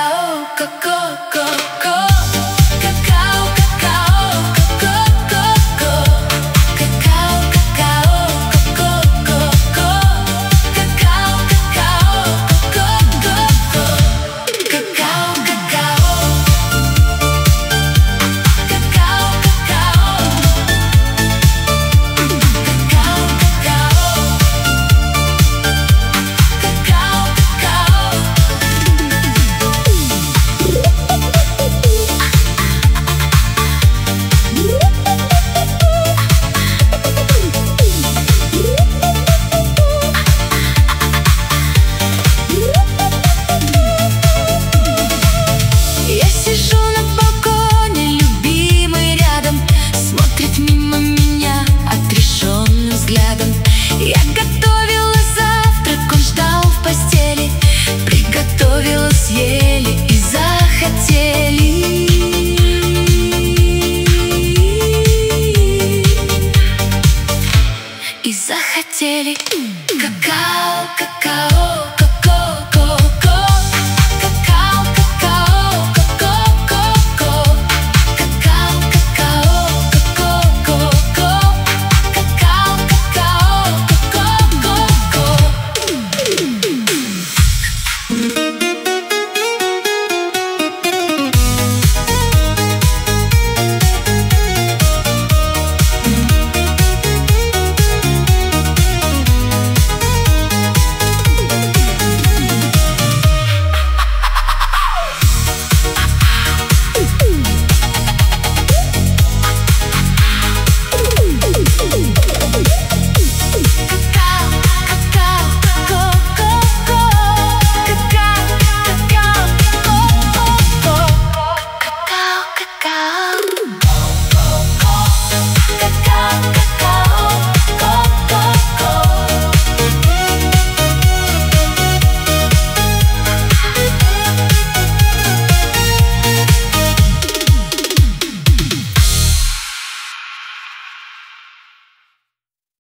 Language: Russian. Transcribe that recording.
какао, ко-ко-ко-ко. Какао, какао, ко-ко-ко-ко. Какао, какао, ко-ко-ко-ко. Какао, какао, ко-ко-ко-ко. Какао, какао. Какао, какао. Какао, какао. Какао, какао. Я сижу на балконе, любимый рядом, смотрит мимо меня отрешенным взглядом. Я готовила завтрак, он ждал в постели, приготовила, съели и захотели.